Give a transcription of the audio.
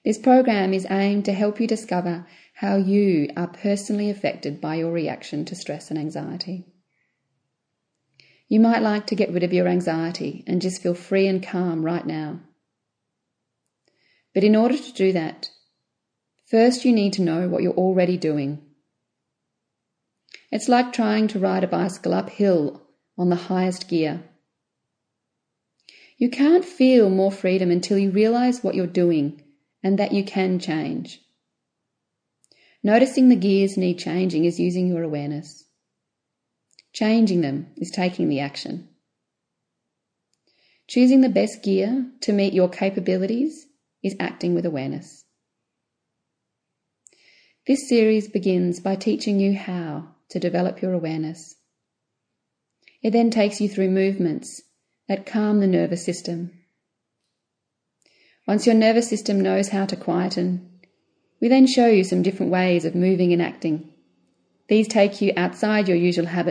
This program is aimed to help you discover how you are personally affected by your reaction to stress and anxiety. You might like to get rid of your anxiety and just feel free and calm right now. But in order to do that, first you need to know what you're already doing. It's like trying to ride a bicycle uphill on the highest gear. You can't feel more freedom until you realize what you're doing and that you can change. Noticing the gears need changing is using your awareness. Changing them is taking the action. Choosing the best gear to meet your capabilities is acting with awareness. This series begins by teaching you how to develop your awareness. It then takes you through movements that calm the nervous system. Once your nervous system knows how to quieten, we then show you some different ways of moving and acting. These take you outside your usual habits